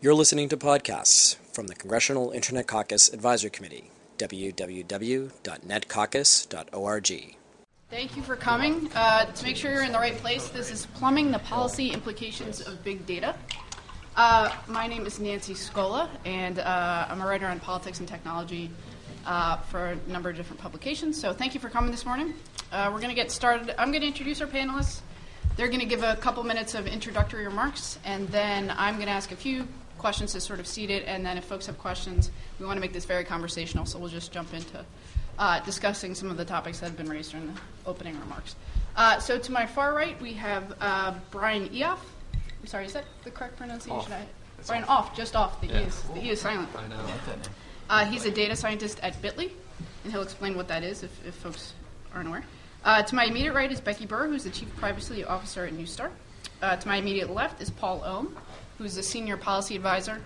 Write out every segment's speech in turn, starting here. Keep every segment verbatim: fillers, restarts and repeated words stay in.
You're listening to podcasts from the Congressional Internet Caucus Advisory Committee, w w w dot net caucus dot org. Thank you for coming. Uh, to make sure you're in the right place, this is Plumbing the Policy Implications of Big Data. Uh, my name is Nancy Scola, and uh, I'm a writer on politics and technology uh, for a number of different publications. So thank you for coming this morning. Uh, we're going to get started. I'm going to introduce our panelists. They're going to give a couple minutes of introductory remarks, and then I'm going to ask a few questions to sort of seed it, and then if folks have questions, we want to make this very conversational, so we'll just jump into uh, discussing some of the topics that have been raised during the opening remarks. Uh, so to my far right, we have uh, Brian Eoff. I'm sorry, is that the correct pronunciation? I, Brian Off, just off. The, yeah. e, is, the E is silent. I know. I like that name. Uh, he's a data scientist at Bitly, and he'll explain what that is if, if folks aren't aware. Uh, to my immediate right is Becky Burr, who's the Chief Privacy Officer at Neustar. Uh, to my immediate left is Paul Ohm, who's the Senior Policy Advisor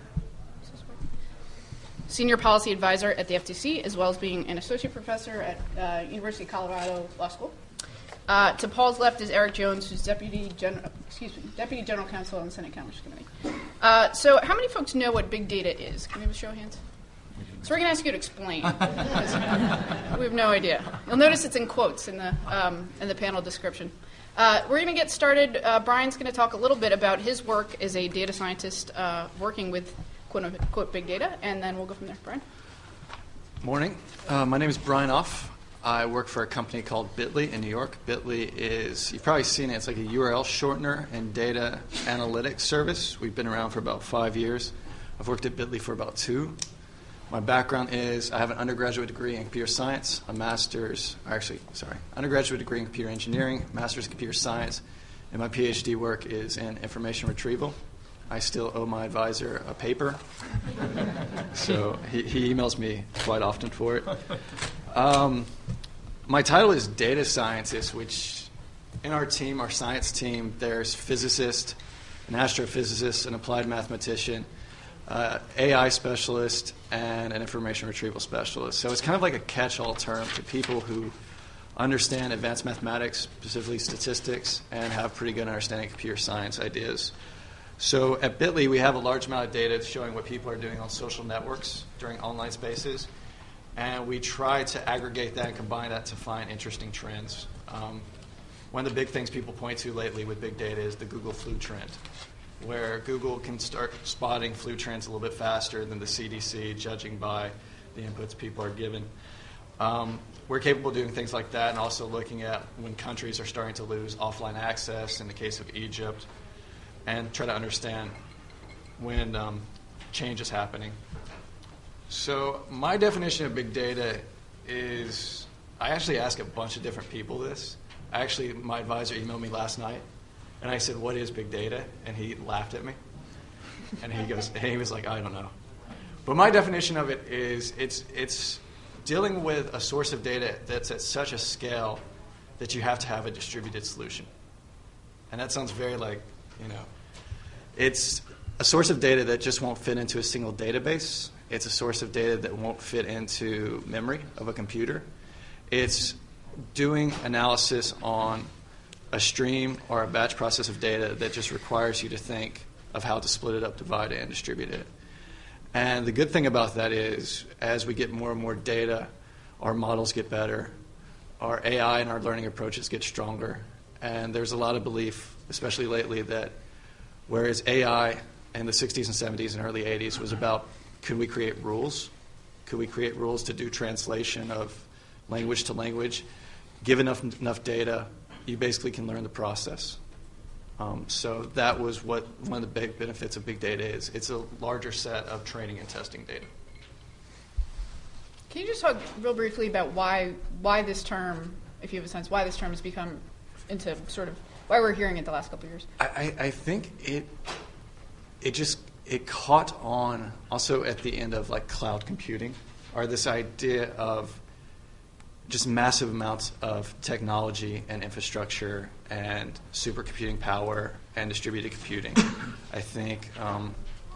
Senior Policy Advisor at the F T C, as well as being an Associate Professor at uh, University of Colorado Law School. Uh, to Paul's left is Eric Jones, who's Deputy General, excuse me, Deputy General Counsel on the Senate Commerce Committee. Uh, so how many folks know what big data is? Can we have a show of hands? So we're going to ask you to explain. We have no idea. You'll notice it's in quotes in the um, in the panel description. Uh, we're going to get started. Uh, Brian's going to talk a little bit about his work as a data scientist uh, working with quote-unquote big data, and then we'll go from there. Brian? Morning. Uh, my name is Brian Off. I work for a company called Bitly in New York. Bitly is, you've probably seen it, it's like a U R L shortener and data analytics service. We've been around for about five years. I've worked at Bitly for about two. My background is I have an undergraduate degree in computer science, a master's, actually, sorry, undergraduate degree in computer engineering, master's in computer science, and my PhD work is in information retrieval. I still owe my advisor a paper, so he, he emails me quite often for it. Um, my title is data scientist, which in our team, our science team, there's physicist, an astrophysicist, an applied mathematician, Uh, A I specialist, and an information retrieval specialist. So it's kind of like a catch-all term to people who understand advanced mathematics, specifically statistics, and have pretty good understanding of computer science ideas. So at Bitly, we have a large amount of data showing what people are doing on social networks during online spaces, and we try to aggregate that and combine that to find interesting trends. Um, one of the big things people point to lately with big data is the Google flu trend, where Google can start spotting flu trends a little bit faster than the C D C, judging by the inputs people are given. Um, we're capable of doing things like that, and also looking at when countries are starting to lose offline access, in the case of Egypt, and try to understand when um, change is happening. So my definition of big data is, I actually ask a bunch of different people this. Actually, my advisor emailed me last night, and I said, "What is big data?" And he laughed at me. And he goes, and he was like, "I don't know." But my definition of it is it's it's dealing with a source of data that's at such a scale that you have to have a distributed solution. And that sounds very like, you know, it's a source of data that just won't fit into a single database. It's a source of data that won't fit into memory of a computer. It's doing analysis on a stream or a batch process of data that just requires you to think of how to split it up, divide it, and distribute it. And the good thing about that is, as we get more and more data, our models get better, our A I and our learning approaches get stronger, and there's a lot of belief, especially lately, that whereas A I in the sixties and seventies and early eighties was about, could we create rules? Could we create rules to do translation of language to language? Give enough enough data, you basically can learn the process. Um, so that was what one of the big benefits of big data is. It's a larger set of training and testing data. Can you just talk real briefly about why why this term, if you have a sense, why this term has become into sort of, why we're hearing it the last couple of years? I, I think it it just, it caught on also at the end of like cloud computing, or this idea of just massive amounts of technology and infrastructure and supercomputing power and distributed computing. I think um,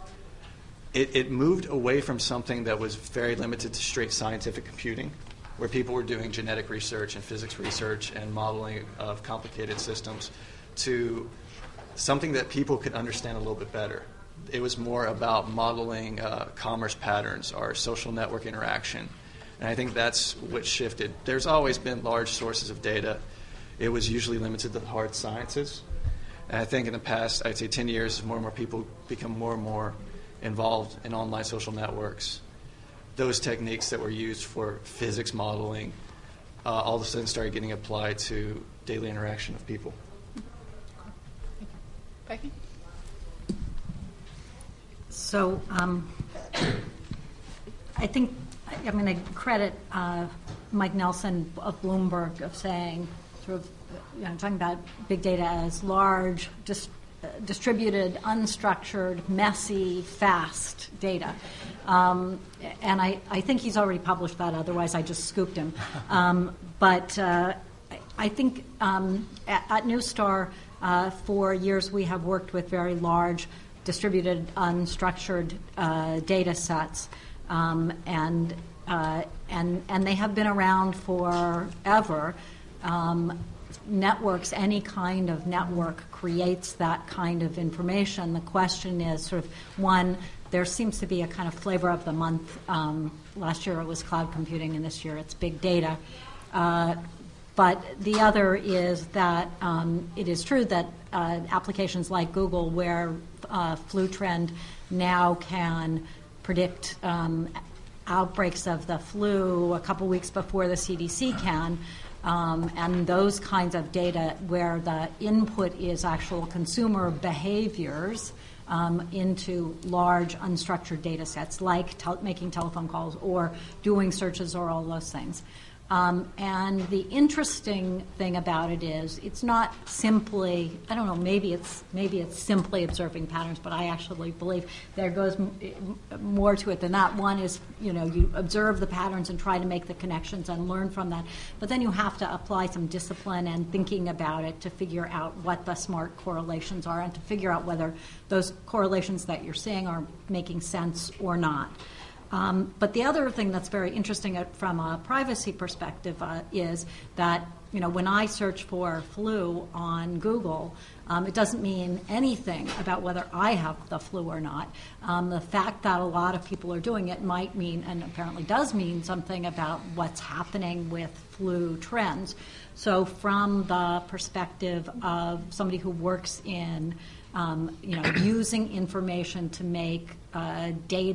it, it moved away from something that was very limited to straight scientific computing, where people were doing genetic research and physics research and modeling of complicated systems, to something that people could understand a little bit better. it was more about modeling uh, commerce patterns or social network interaction. And I think that's what shifted. There's always been large sources of data. It was usually limited to the hard sciences. And I think in the past, I'd say ten years, more and more people become more and more involved in online social networks. Those techniques that were used for physics modeling uh, all of a sudden started getting applied to daily interaction of people. Becky? So um, I think I'm going to credit uh, Mike Nelson of Bloomberg of saying, sort of, you know, talking about big data as large, dis- uh, distributed, unstructured, messy, fast data. Um, and I, I think he's already published that, otherwise I just scooped him. Um, but uh, I, I think um, at, at Neustar, uh, for years we have worked with very large, distributed, unstructured uh, data sets. Um, and, uh, and, and they have been around forever. Um, networks, any kind of network creates that kind of information. The question is sort of, one, there seems to be a kind of flavor of the month. Um, last year it was cloud computing, and this year it's big data. Uh, but the other is that um, it is true that uh, applications like Google, where uh, FluTrend now can predict um, outbreaks of the flu a couple weeks before the C D C can, um, and those kinds of data where the input is actual consumer behaviors um, into large unstructured data sets, like tel- making telephone calls or doing searches or all those things. Um, and the interesting thing about it is it's not simply, I don't know, maybe it's maybe it's simply observing patterns, but I actually believe there goes m- more to it than that. One is, you know, you observe the patterns and try to make the connections and learn from that, but then you have to apply some discipline and thinking about it to figure out what the smart correlations are and to figure out whether those correlations that you're seeing are making sense or not. Um, but the other thing that's very interesting at, from a privacy perspective uh, is that, you know, when I search for flu on Google, um, it doesn't mean anything about whether I have the flu or not. Um, the fact that a lot of people are doing it might mean, and apparently does mean, something about what's happening with flu trends. So from the perspective of somebody who works in Um, you know, using information to make uh,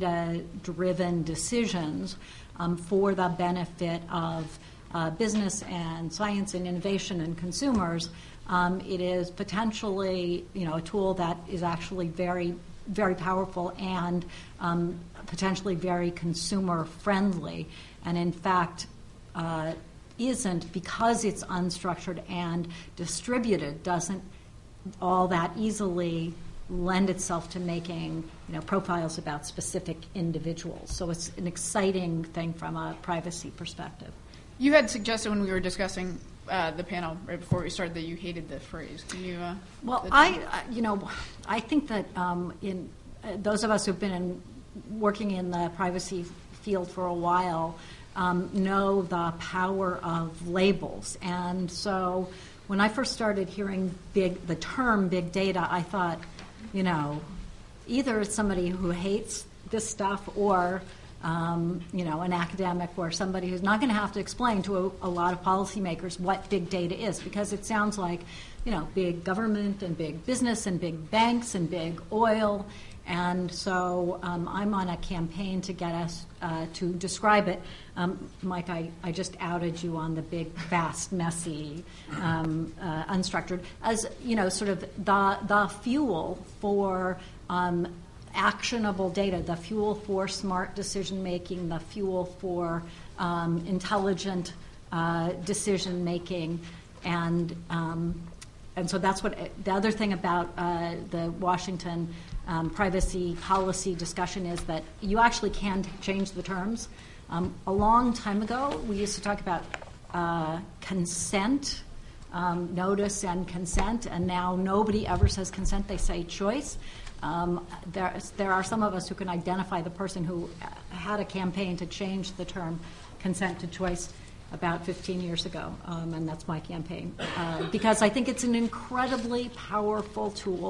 data-driven decisions um, for the benefit of uh, business and science and innovation and consumers, um, it is potentially, you know, a tool that is actually very, very powerful and um, potentially very consumer-friendly. And in fact, uh, isn't, because it's unstructured and distributed, doesn't all that easily lend itself to making, you know, profiles about specific individuals. So it's an exciting thing from a privacy perspective. You had suggested when we were discussing uh, the panel right before we started that you hated the phrase. Can you? Uh, well, I, you know, I think that um, in uh, those of us who've been in, working in the privacy field for a while um, know the power of labels, and so. When I first started hearing big, the term big data, I thought, you know, either it's somebody who hates this stuff or, um, you know, an academic or somebody who's not going to have to explain to a, a lot of policymakers what big data is, because it sounds like, you know, big government and big business and big banks and big oil. And so um, I'm on a campaign to get us uh, to describe it. Um, Mike, I, I just outed you on the big, vast, messy, um, uh, unstructured, as, you know, sort of the, the fuel for um, actionable data, the fuel for smart decision-making, the fuel for um, intelligent uh, decision-making. And, um, and so that's what the other thing about uh, the Washington Um, privacy policy discussion is that you actually can t- change the terms. Um, a long time ago, we used to talk about uh, consent, um, notice and consent, and now nobody ever says consent, they say choice. Um, there, there are some of us who can identify the person who had a campaign to change the term consent to choice about fifteen years ago, um, and that's my campaign, uh, because I think it's an incredibly powerful tool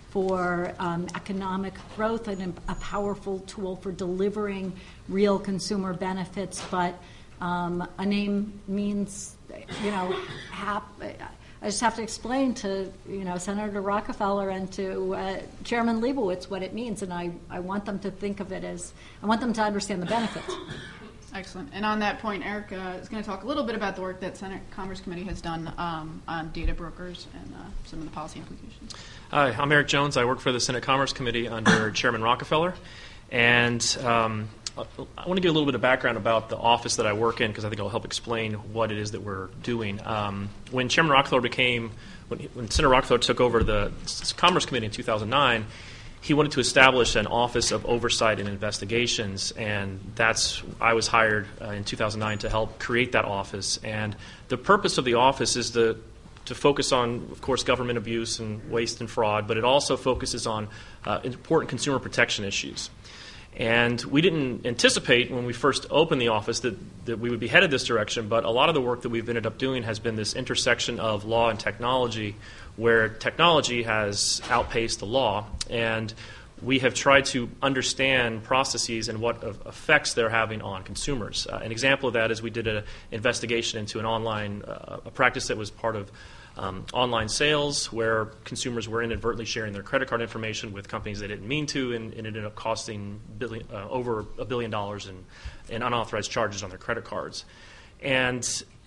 for um, economic growth and a powerful tool for delivering real consumer benefits. But um, a name means, you know, hap- I just have to explain to, you know, Senator Rockefeller and to uh, Chairman Leibowitz what it means, and I, I want them to think of it as, I want them to understand the benefits. Excellent. And on that point, Eric uh, is going to talk a little bit about the work that Senate Commerce Committee has done um, on data brokers and uh, some of the policy implications. Hi, I'm Eric Jones. I work for the Senate Commerce Committee under Chairman Rockefeller. And um, I want to give a little bit of background about the office that I work in, because I think it'll help explain what it is that we're doing. Um, when Chairman Rockefeller became, when, when Senator Rockefeller took over the Commerce Committee in two thousand nine, he wanted to establish an Office of Oversight and Investigations, and that's I was hired uh, in two thousand nine to help create that office. And the purpose of the office is to, to focus on, of course, government abuse and waste and fraud, but it also focuses on uh, important consumer protection issues. And we didn't anticipate when we first opened the office that, that we would be headed this direction, but a lot of the work that we've ended up doing has been this intersection of law and technology, where technology has outpaced the law, and we have tried to understand processes and what effects they're having on consumers. Uh, an example of that is we did an investigation into an online uh, a practice that was part of um, online sales, where consumers were inadvertently sharing their credit card information with companies they didn't mean to, and, and it ended up costing billion, uh, over a billion dollars in, in unauthorized charges on their credit cards. And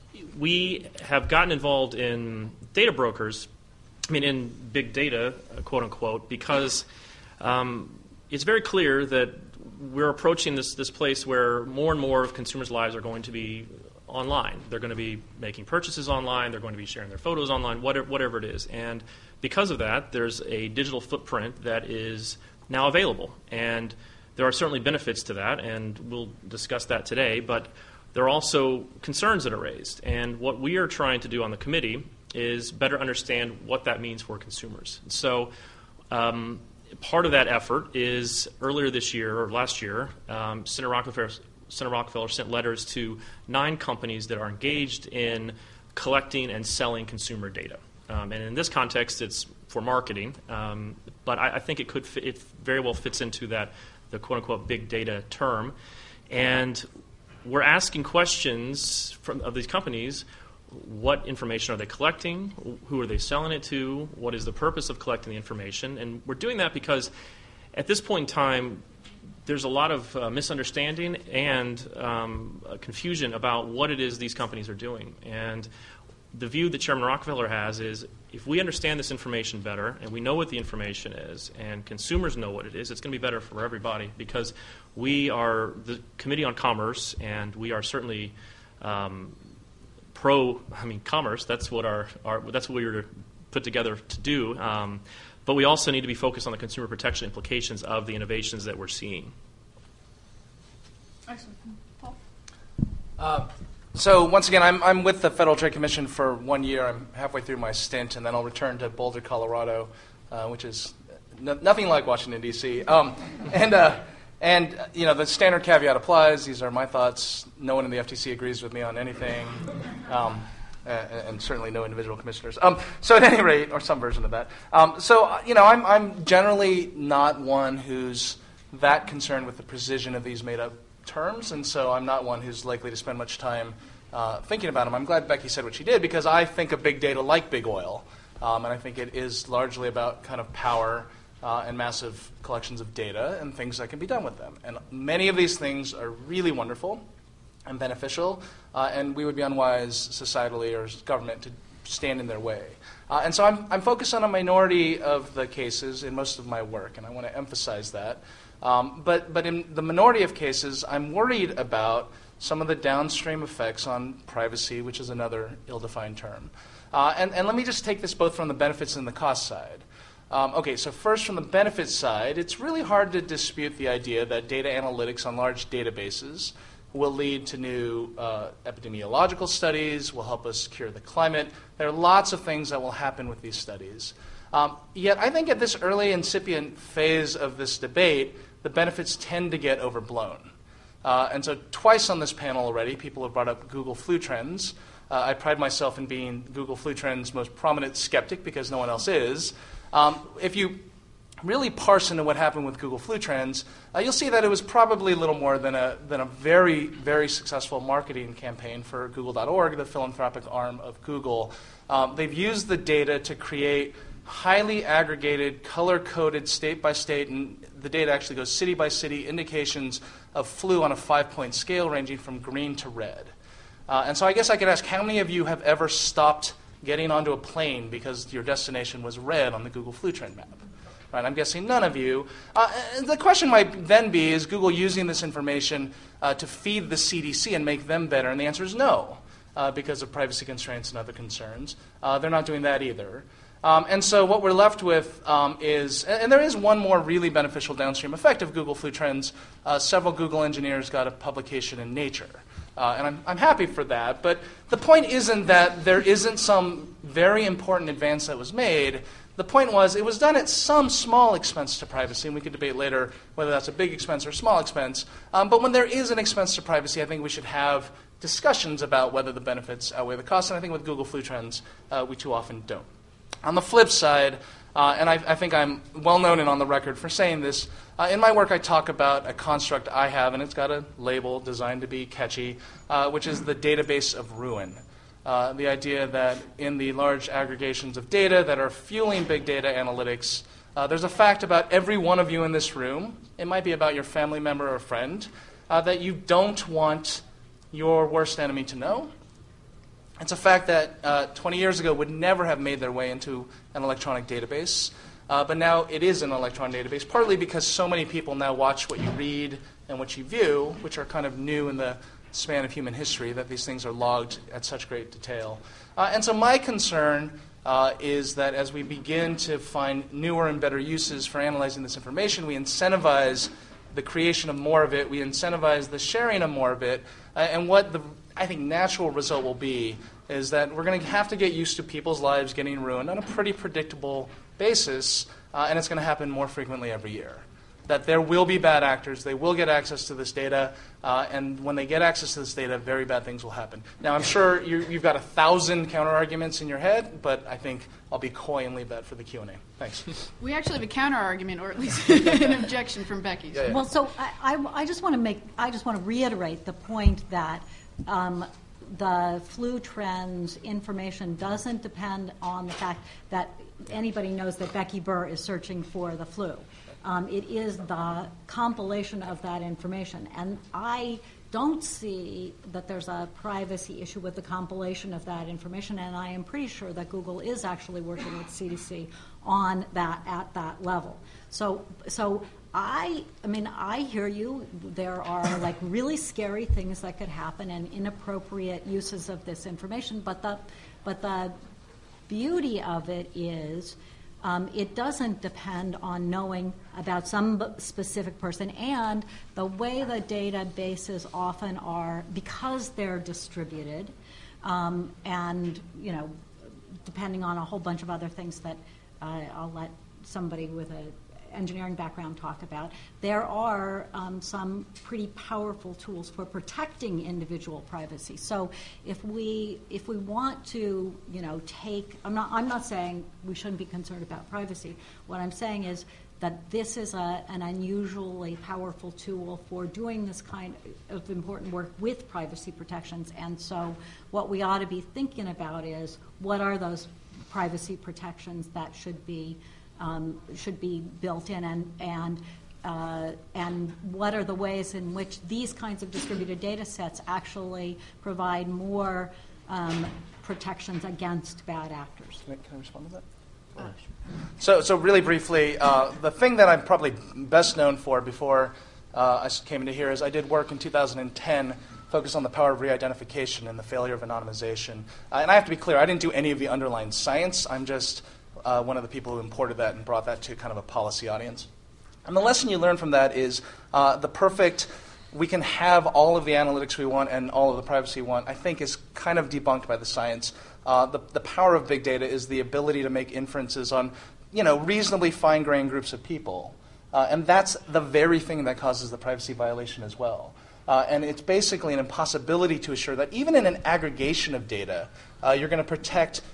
we have gotten involved in data brokers, I mean, in big data, uh, quote unquote, because um, it's very clear that we're approaching this, this place where more and more of consumers' lives are going to be online. They're going to be making purchases online. They're going to be sharing their photos online, whatever, whatever it is. And because of that, there's a digital footprint that is now available. And there are certainly benefits to that, and we'll discuss that today. But there are also concerns that are raised. And what we are trying to do on the committee is better understand what that means for consumers. So um, part of that effort is earlier this year, or last year, um, Senator Rockefeller, Senator Rockefeller sent letters to nine companies that are engaged in collecting and selling consumer data. Um, and in this context, it's for marketing, um, but I, I think it could fit, it very well fits into that, the quote-unquote big data term. And we're asking questions from, of these companies. What information are they collecting? Who are they selling it to? What is the purpose of collecting the information? And we're doing that because at this point in time, there's a lot of uh, misunderstanding and um, uh, confusion about what it is these companies are doing. And the view that Chairman Rockefeller has is if we understand this information better and we know what the information is and consumers know what it is, it's going to be better for everybody, because we are the Committee on Commerce, and we are certainly um, pro, I mean, commerce. That's what our, our that's what we were put together to do. Um, but we also need to be focused on the consumer protection implications of the innovations that we're seeing. Excellent. Paul? Uh, so once again, I'm, I'm with the Federal Trade Commission for one year. I'm halfway through my stint, and then I'll return to Boulder, Colorado, uh, which is no, nothing like Washington, D C Um, and, uh, and uh, you know, the standard caveat applies. These are my thoughts. No one in the F T C agrees with me on anything. Um, Uh, and certainly no individual commissioners. Um, so at any rate, or some version of that. Um, so, uh, you know, I'm, I'm generally not one who's that concerned with the precision of these made-up terms, and so I'm not one who's likely to spend much time uh, thinking about them. I'm glad Becky said what she did, because I think of big data like big oil, um, and I think it is largely about kind of power uh, and massive collections of data and things that can be done with them. And many of these things are really wonderful and beneficial, uh, and we would be unwise societally or as government to stand in their way. Uh, and so I'm, I'm focused on a minority of the cases in most of my work, and I want to emphasize that. Um, but, but in the minority of cases, I'm worried about some of the downstream effects on privacy, which is another ill-defined term. Uh, and, and let me just take this both from the benefits and the cost side. Um, okay, so first from the benefits side, it's really hard to dispute the idea that data analytics on large databases will lead to new uh, epidemiological studies, will help us cure the climate. There are lots of things that will happen with these studies. Um, yet I think at this early incipient phase of this debate, the benefits tend to get overblown. Uh, and so twice on this panel already, people have brought up Google flu trends. Uh, I pride myself in being Google flu trends' most prominent skeptic, because no one else is. Um, if you really parse into what happened with Google Flu Trends, uh, you'll see that it was probably little more than a, than a very, very successful marketing campaign for Google dot org, the philanthropic arm of Google. Um, they've used the data to create highly aggregated, color-coded, state-by-state, and the data actually goes city-by-city, indications of flu on a five-point scale ranging from green to red. Uh, and so I guess I could ask, how many of you have ever stopped getting onto a plane because your destination was red on the Google Flu Trend map? Right, I'm guessing none of you. Uh, the question might then be, is Google using this information uh, to feed the C D C and make them better? And the answer is no, uh, because of privacy constraints and other concerns. Uh, they're not doing that either. Um, and so what we're left with um, is, and, and there is one more really beneficial downstream effect of Google Flu Trends. Uh, several Google engineers got a publication in Nature. Uh, and I'm, I'm happy for that. But the point isn't that there isn't some very important advance that was made. The point was it was done at some small expense to privacy, and we could debate later whether that's a big expense or small expense. Um, but when there is an expense to privacy, I think we should have discussions about whether the benefits outweigh the costs. And I think with Google Flu Trends, uh, we too often don't. On the flip side, uh, and I, I think I'm well known and on the record for saying this, uh, in my work I talk about a construct I have, and it's got a label designed to be catchy, uh, which is the database of ruin. Uh, the idea that in the large aggregations of data that are fueling big data analytics, uh, there's a fact about every one of you in this room, it might be about your family member or friend, uh, that you don't want your worst enemy to know. It's a fact that uh, twenty years ago would never have made their way into an electronic database, uh, but now it is an electronic database, partly because so many people now watch what you read and what you view, which are kind of new in the span of human history, that these things are logged at such great detail. Uh, and so my concern uh, is that as we begin to find newer and better uses for analyzing this information, we incentivize the creation of more of it, we incentivize the sharing of more of it, uh, and what the I think natural result will be is that we're going to have to get used to people's lives getting ruined on a pretty predictable basis, uh, and it's going to happen more frequently every year. That there will be bad actors, they will get access to this data, uh, and when they get access to this data, very bad things will happen. Now, I'm sure you, you've got a thousand counter-arguments in your head, but I think I'll be coy and leave that for the Q and A. Thanks. We actually have a counter-argument, or at least an objection from Becky. Yeah, yeah. Well, so I, I, I just want to make, I just want to reiterate the point that um, the flu trends information doesn't depend on the fact that anybody knows that Becky Burr is searching for the flu. Um, it is the compilation of that information. And I don't see that there's a privacy issue with the compilation of that information, and I am pretty sure that Google is actually working with C D C on that at that level. So, so I, I mean, I hear you. There are like really scary things that could happen and inappropriate uses of this information, but the, but the beauty of it is Um, it doesn't depend on knowing about some specific person, and the way the databases often are, because they're distributed, um, and you know, depending on a whole bunch of other things that uh, I'll let somebody with an engineering background talk about, there are um, some pretty powerful tools for protecting individual privacy. So if we if we want to, you know, take, I'm not I'm not saying we shouldn't be concerned about privacy. What I'm saying is that this is a, an unusually powerful tool for doing this kind of important work with privacy protections. And so what we ought to be thinking about is what are those privacy protections that should be Um, should be built in, and and uh, and what are the ways in which these kinds of distributed data sets actually provide more um, protections against bad actors? Can I, can I respond to that? Uh, so, so really briefly, uh, the thing that I'm probably best known for before uh, I came into here is I did work in two thousand ten focused on the power of re-identification and the failure of anonymization. Uh, and I have to be clear, I didn't do any of the underlying science. I'm just Uh, one of the people who imported that and brought that to kind of a policy audience. And the lesson you learn from that is uh, the perfect, we can have all of the analytics we want and all of the privacy we want, I think is kind of debunked by the science. Uh, the, the power of big data is the ability to make inferences on, you know, reasonably fine-grained groups of people. Uh, and that's the very thing that causes the privacy violation as well. Uh, and it's basically an impossibility to assure that even in an aggregation of data, uh, you're going to protect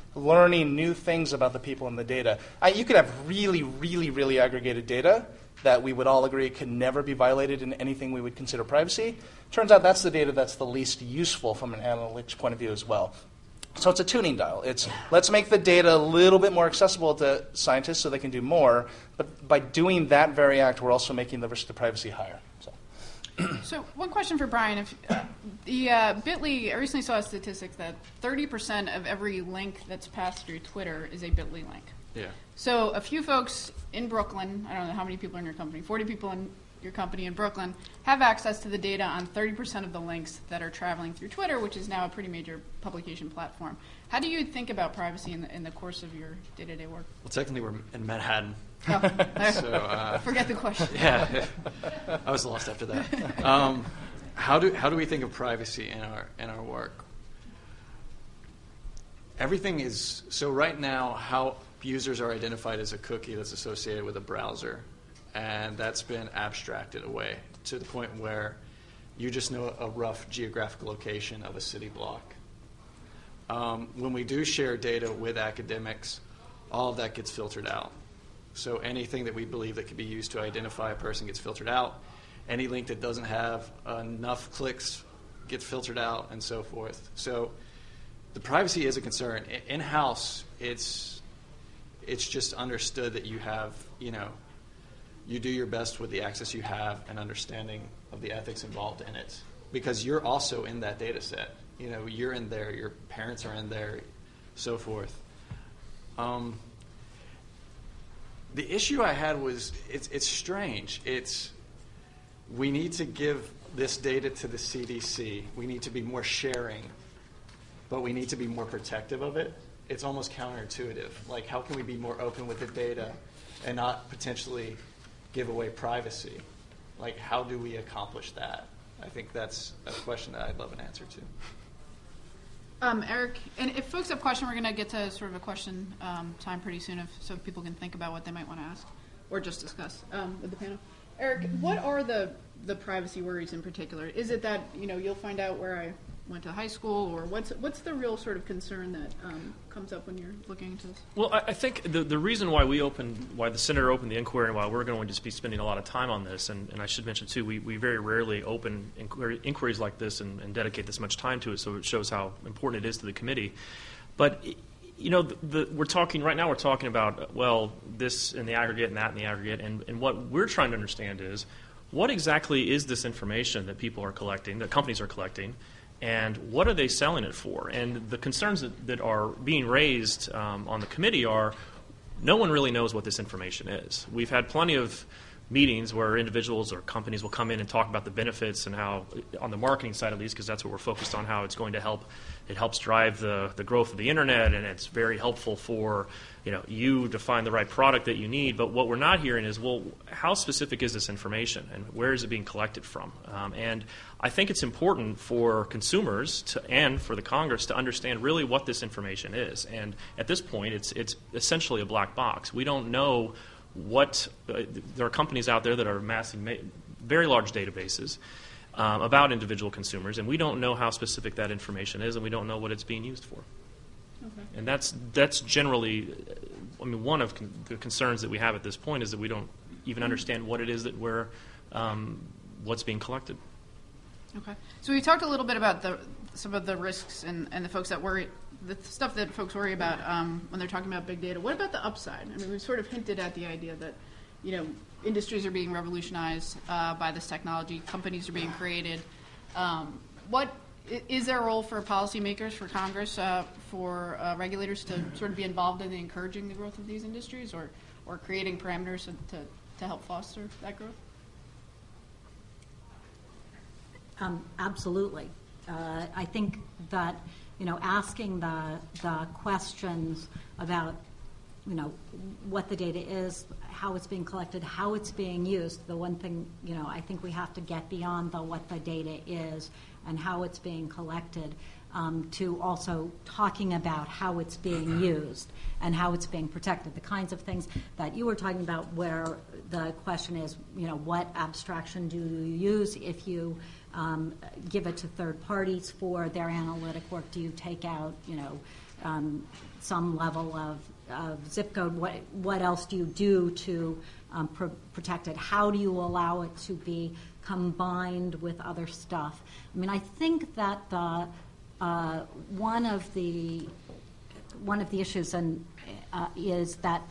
learning new things about the people and the data. I, you could have really, really, really aggregated data that we would all agree can never be violated in anything we would consider privacy. Turns out that's the data that's the least useful from an analytics point of view as well. So it's a tuning dial. It's let's make the data a little bit more accessible to scientists so they can do more, but by doing that very act, we're also making the risk to privacy higher. So, so one question for Brian. If uh, the uh, Bitly, I recently saw a statistic that thirty percent of every link that's passed through Twitter is a Bitly link. Yeah. So a few folks in Brooklyn, I don't know how many people are in your company, forty people in your company in Brooklyn, have access to the data on thirty percent of the links that are traveling through Twitter, which is now a pretty major publication platform. How do you think about privacy in the, in the course of your day-to-day work? Well, technically we're in Manhattan. Oh, so, uh, forget the question. Yeah, I was lost after that. Um, how do how do we think of privacy in our in our work? Everything is so right now. How users are identified as a cookie that's associated with a browser, and that's been abstracted away to the point where you just know a rough geographical location of a city block. Um, when we do share data with academics, all of that gets filtered out. So anything that we believe that could be used to identify a person gets filtered out. Any link that doesn't have enough clicks gets filtered out, and so forth. So the privacy is a concern. In-house, it's it's just understood that you have, you know, you do your best with the access you have and understanding of the ethics involved in it, because you're also in that data set. You know, you're in there, your parents are in there, so forth. Um, the issue I had was, it's, it's strange. It's, we need to give this data to the C D C. We need to be more sharing, but we need to be more protective of it. It's almost counterintuitive. Like, how can we be more open with the data and not potentially give away privacy? Like, how do we accomplish that? I think that's a question that I'd love an answer to. Um, Eric, and if folks have questions, we're going to get to sort of a question um, time pretty soon, if, so people can think about what they might want to ask or just discuss um, with the panel. Eric, what are the the privacy worries in particular? Is it that, you know, you'll find out where I went to high school, or what's what's the real sort of concern that um, comes up when you're looking into this? Well, I, I think the the reason why we opened, why the senator opened the inquiry, and why we're going to just be spending a lot of time on this, and, and I should mention too, we, we very rarely open inquiry, inquiries like this and, and dedicate this much time to it, so it shows how important it is to the committee. But you know, the, the, we're talking right now. We're talking about well, this in the aggregate and that in the aggregate, and, and what we're trying to understand is what exactly is this information that people are collecting, that companies are collecting, and what are they selling it for? And the concerns that, that are being raised um, on the committee are no one really knows what this information is. We've had plenty of meetings where individuals or companies will come in and talk about the benefits and how, on the marketing side at least, because that's what we're focused on, how it's going to help. It helps drive the, the growth of the internet, and it's very helpful for you know you to find the right product that you need. But what we're not hearing is, well, how specific is this information, and where is it being collected from? Um, and I think it's important for consumers to, and for the Congress to understand really what this information is. And at this point, it's it's essentially a black box. We don't know what uh, there are companies out there that are amassing ma- very large databases um, about individual consumers, and we don't know how specific that information is, and we don't know what it's being used for. Okay. And that's that's generally, I mean, one of con- the concerns that we have at this point is that we don't even understand what it is that we're, um, what's being collected. Okay. So we talked a little bit about the some of the risks and, and the folks that worry, the stuff that folks worry about um, when they're talking about big data. What about the upside? I mean, we've sort of hinted at the idea that, you know, industries are being revolutionized uh, by this technology. Companies are being created. Um, what is there a role for policymakers, for Congress, uh, for uh, regulators to sort of be involved in encouraging the growth of these industries, or, or creating parameters to, to, to help foster that growth? Um, absolutely. Uh, I think that, you know, asking the the questions about, you know, what the data is, how it's being collected, how it's being used. The one thing, you know, I think we have to get beyond the what the data is and how it's being collected, um, to also talking about how it's being used and how it's being protected. The kinds of things that you were talking about, where the question is, you know, what abstraction do you use if you um, give it to third parties for their analytic work? Do you take out, you know, um, some level of, of zip code. What what else do you do to um, pr- protect it? How do you allow it to be combined with other stuff? I mean, I think that the uh, one of the one of the issues and uh, is that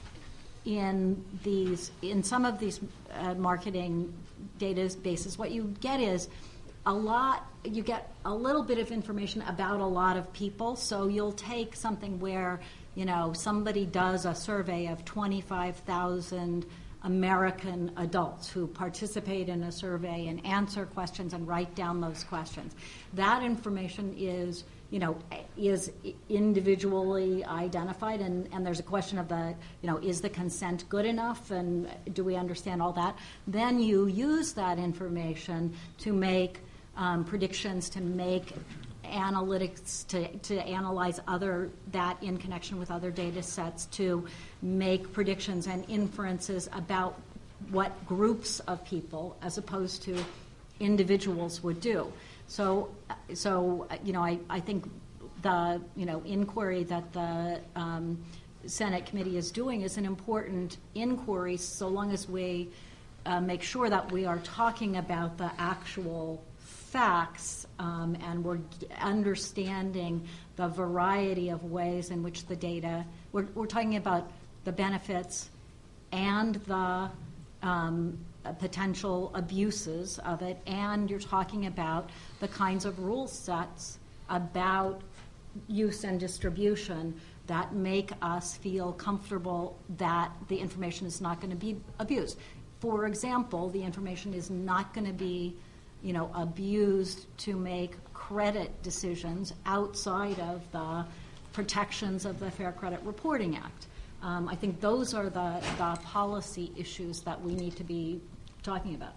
in these in some of these uh, marketing databases, what you get is a lot. You get a little bit of information about a lot of people. So you'll take something where, you know, somebody does a survey of twenty-five thousand American adults who participate in a survey and answer questions and write down those questions. That information is, you know, is individually identified, and, and there's a question of the, you know, is the consent good enough, and do we understand all that? Then you use that information to make um, predictions, to make analytics, to, to analyze other that in connection with other data sets, to make predictions and inferences about what groups of people as opposed to individuals would do. So, so you know, I, I think the, you know, inquiry that the um, Senate committee is doing is an important inquiry, so long as we uh, make sure that we are talking about the actual facts um, and we're understanding the variety of ways in which the data, we're, we're talking about the benefits and the um, potential abuses of it, and you're talking about the kinds of rule sets about use and distribution that make us feel comfortable that the information is not going to be abused. For example, the information is not going to be, you know, abused to make credit decisions outside of the protections of the Fair Credit Reporting Act. Um, I think those are the, the policy issues that we need to be talking about.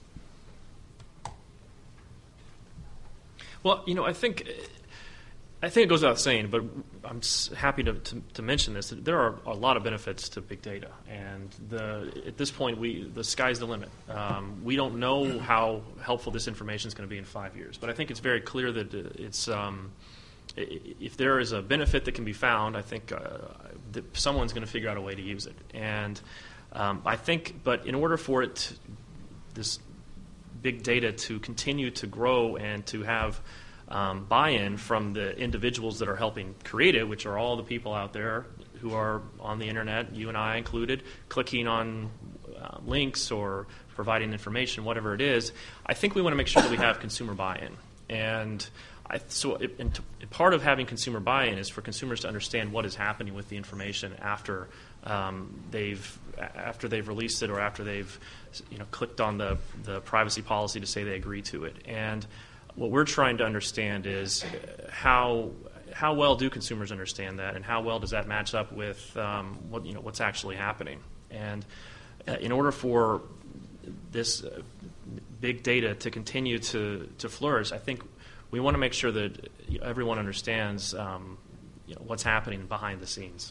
Well, you know, I think I think it goes without saying, but I'm happy to, to, to mention this. That there are a lot of benefits to big data, and the, at this point, we the sky's the limit. Um, we don't know how helpful this information is going to be in five years, but I think it's very clear that it's um, if there is a benefit that can be found, I think uh, that someone's going to figure out a way to use it. And um, I think, but in order for it, to, this big data to continue to grow and to have um, buy-in from the individuals that are helping create it, which are all the people out there who are on the internet, you and I included, clicking on uh, links or providing information, whatever it is, I think we want to make sure that we have consumer buy-in. And I, so it, and to, part of having consumer buy-in is for consumers to understand what is happening with the information after um, they've after they've released it or after they've you know clicked on the the privacy policy to say they agree to it. And what we're trying to understand is how how well do consumers understand that, and how well does that match up with um, what you know what's actually happening. And uh, in order for this uh, big data to continue to to flourish, I think we want to make sure that everyone understands um, you know, what's happening behind the scenes.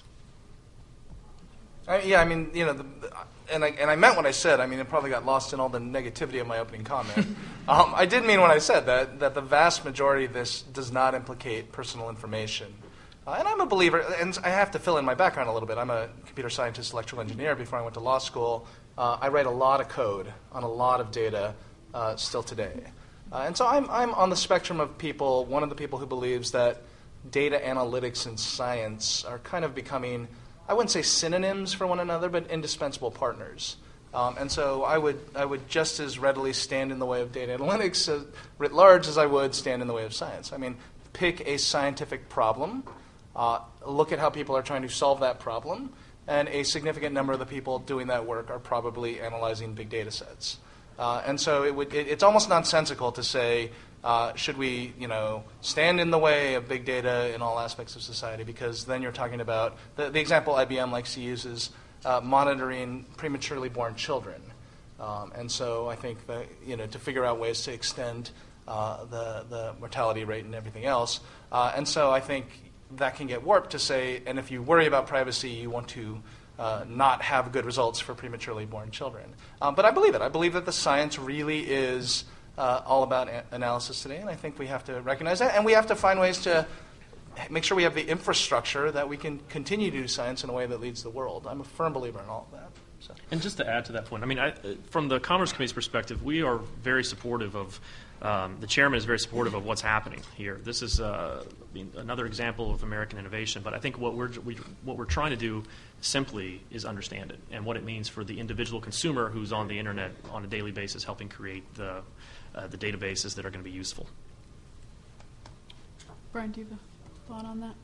Uh, yeah, I mean, you know, the, and I and I meant what I said. I mean, it probably got lost in all the negativity of my opening comment. um, I did mean what I said, that that the vast majority of this does not implicate personal information. Uh, and I'm a believer, and I have to fill in my background a little bit. I'm a computer scientist, electrical engineer. Before I went to law school, uh, I write a lot of code on a lot of data uh, still today. Uh, and so I'm, I'm on the spectrum of people, one of the people who believes that data analytics and science are kind of becoming, I wouldn't say synonyms for one another, but indispensable partners. Um, and so I would, I would just as readily stand in the way of data analytics uh, writ large as I would stand in the way of science. I mean, pick a scientific problem, uh, look at how people are trying to solve that problem, and a significant number of the people doing that work are probably analyzing big data sets. Uh, and so it would, it, it's almost nonsensical to say, uh, should we, you know, stand in the way of big data in all aspects of society? Because then you're talking about the, the example I B M likes to use is uh, monitoring prematurely born children. Um, and so I think that, you know, to figure out ways to extend uh, the the mortality rate and everything else. Uh, and so I think that can get warped to say, and if you worry about privacy, you want to Uh, not have good results for prematurely born children. Um, but I believe it. I believe that the science really is uh, all about a- analysis today, and I think we have to recognize that, and we have to find ways to make sure we have the infrastructure that we can continue to do science in a way that leads the world. I'm a firm believer in all of that. So. And just to add to that point, I mean, I, from the Commerce Committee's perspective, we are very supportive of, um, the chairman is very supportive of what's happening here. This is uh, I mean, another example of American innovation, but I think what we're, we, what we're trying to do simply is understand it and what it means for the individual consumer who's on the internet on a daily basis helping create the, uh, the databases that are going to be useful. Brian, do you have a thought on that?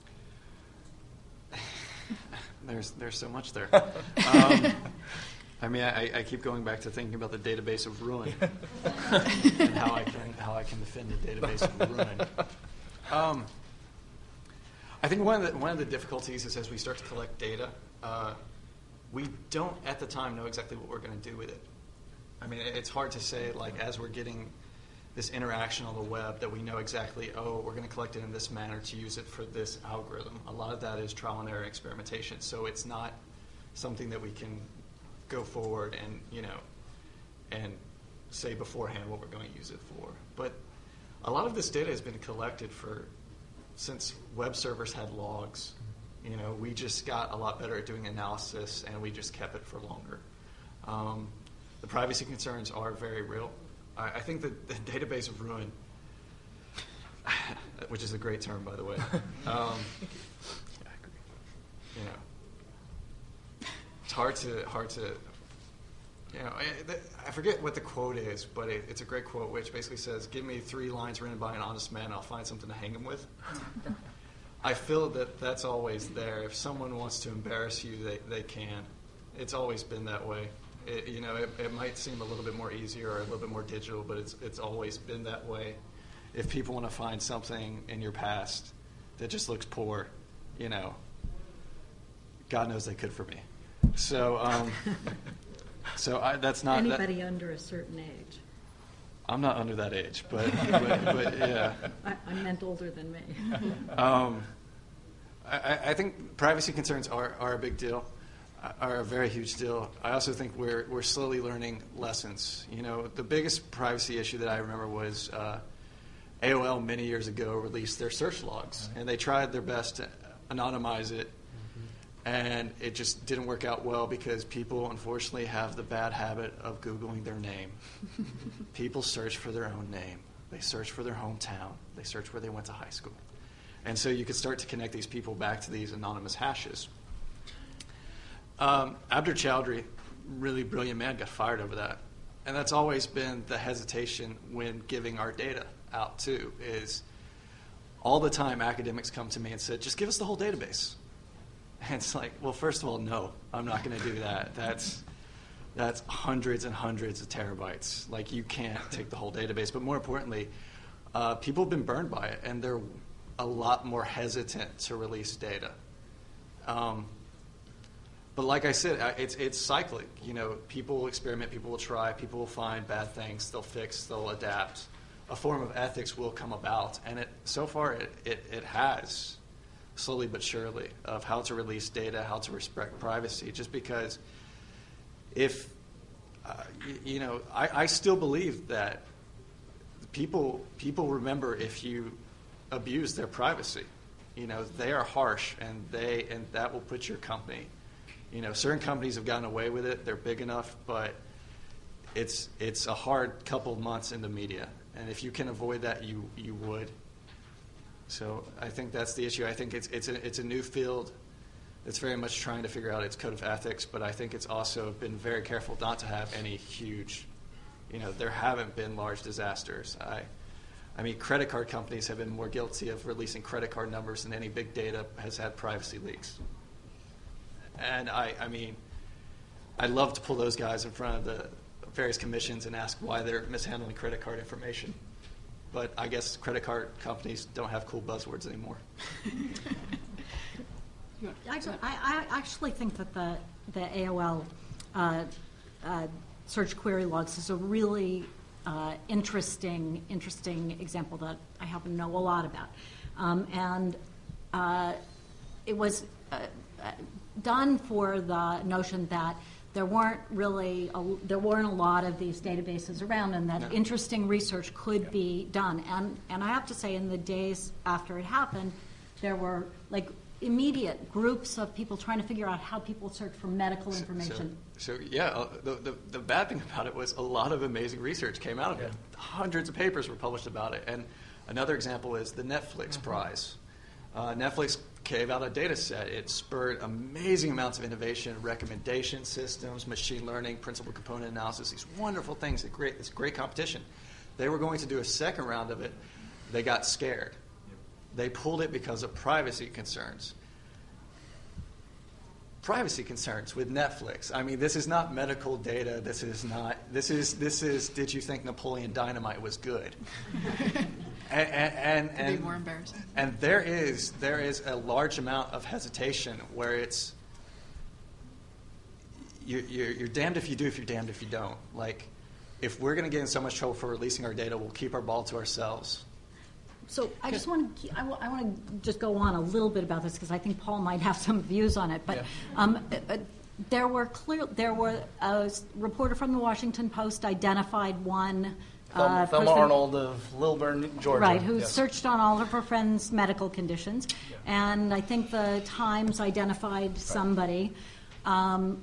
There's there's so much there. Um, I mean, I, I keep going back to thinking about the database of ruin and how I can how I can defend the database of ruin. Um, I think one of the one of the difficulties is as we start to collect data, uh, we don't at the time know exactly what we're going to do with it. I mean, it's hard to say like as we're getting this interaction on the web that we know exactly, oh, we're going to collect it in this manner to use it for this algorithm. A lot of that is trial and error experimentation, so it's not something that we can go forward and, you know, and say beforehand what we're going to use it for. But a lot of this data has been collected for, since web servers had logs. You know, we just got a lot better at doing analysis, and we just kept it for longer. Um, the privacy concerns are very real. I think that the database of ruin, which is a great term, by the way, um, you know, it's hard to hard to, you know, I, I forget what the quote is, but it, it's a great quote, which basically says, "Give me three lines written by an honest man, I'll find something to hang him with." I feel that that's always there. If someone wants to embarrass you, they they can. It's always been that way. It, you know, it, it might seem a little bit more easier or a little bit more digital, but it's it's always been that way. If people want to find something in your past that just looks poor, you know, God knows they could for me. So, um, so I, that's not anybody that, under a certain age. I'm not under that age, but but, but yeah. I, I meant older than me. um, I, I think privacy concerns are, are a big deal. Are a very huge deal. I also think we're we're slowly learning lessons. You know, the biggest privacy issue that I remember was uh, A O L many years ago released their search logs, and they tried their best to anonymize it, mm-hmm. and it just didn't work out well because people, unfortunately, have the bad habit of Googling their name. People search for their own name. They search for their hometown. They search where they went to high school. And so you could start to connect these people back to these anonymous hashes. Um, Abdur Chowdhury, really brilliant man, got fired over that. And that's always been the hesitation when giving our data out, too, is all the time academics come to me and said, just give us the whole database. And it's like, well, first of all, no, I'm not going to do that. That's that's hundreds and hundreds of terabytes. Like, you can't take the whole database. But more importantly, uh, people have been burned by it, and they're a lot more hesitant to release data. Um, But like I said, it's it's cyclic. You know, people will experiment, people will try, people will find bad things, they'll fix, they'll adapt. A form of ethics will come about, and it so far it, it, it has, slowly but surely, of how to release data, how to respect privacy. Just because, if uh, you, you know, I, I still believe that people people remember if you abuse their privacy. You know, they are harsh, and they and that will put your company. You know, certain companies have gotten away with it. They're big enough, but it's it's a hard couple of months in the media. And if you can avoid that, you you would. So I think that's the issue. I think it's it's a, it's a new field that's very much trying to figure out its code of ethics, but I think it's also been very careful not to have any huge, you know, there haven't been large disasters. I, I mean, credit card companies have been more guilty of releasing credit card numbers than any big data has had privacy leaks. And I, I mean, I'd love to pull those guys in front of the various commissions and ask why they're mishandling credit card information. But I guess credit card companies don't have cool buzzwords anymore. I, I actually think that the, the A O L uh, uh, search query logs is a really uh, interesting, interesting example that I happen to know a lot about. Um, and uh, it was uh, done for the notion that there weren't really a, there weren't a lot of these databases around, and that no. interesting research could yeah. be done. And and I have to say, in the days after it happened, there were like immediate groups of people trying to figure out how people search for medical information. So, so yeah, uh, the, the the bad thing about it was a lot of amazing research came out of it. Hundreds of papers were published about it. And another example is the Netflix mm-hmm. Prize. Uh, Netflix gave out a data set. It spurred amazing amounts of innovation, recommendation systems, machine learning, principal component analysis, these wonderful things. It's great, it's great competition. They were going to do a second round of it. They got scared. They pulled it because of privacy concerns. Privacy concerns with Netflix. I mean, this is not medical data. This is not. This is. This is. Did you think Napoleon Dynamite was good? and and and, Could and, be more embarrassing. and there is there is a large amount of hesitation where it's you're, you're, you're damned if you do, if you're damned if you don't. Like, if we're going to get in so much trouble for releasing our data, we'll keep our ball to ourselves. So I just want to I, w- I want to just go on a little bit about this because I think Paul might have some views on it. But Yeah. um, uh, there were clear there were a reporter from the Washington Post identified one. Thelma, Uh, Thelma person- Arnold of Lilburn, Georgia. Right, who Yes. searched on all of her friends' medical conditions. And I think the Times identified somebody. Um,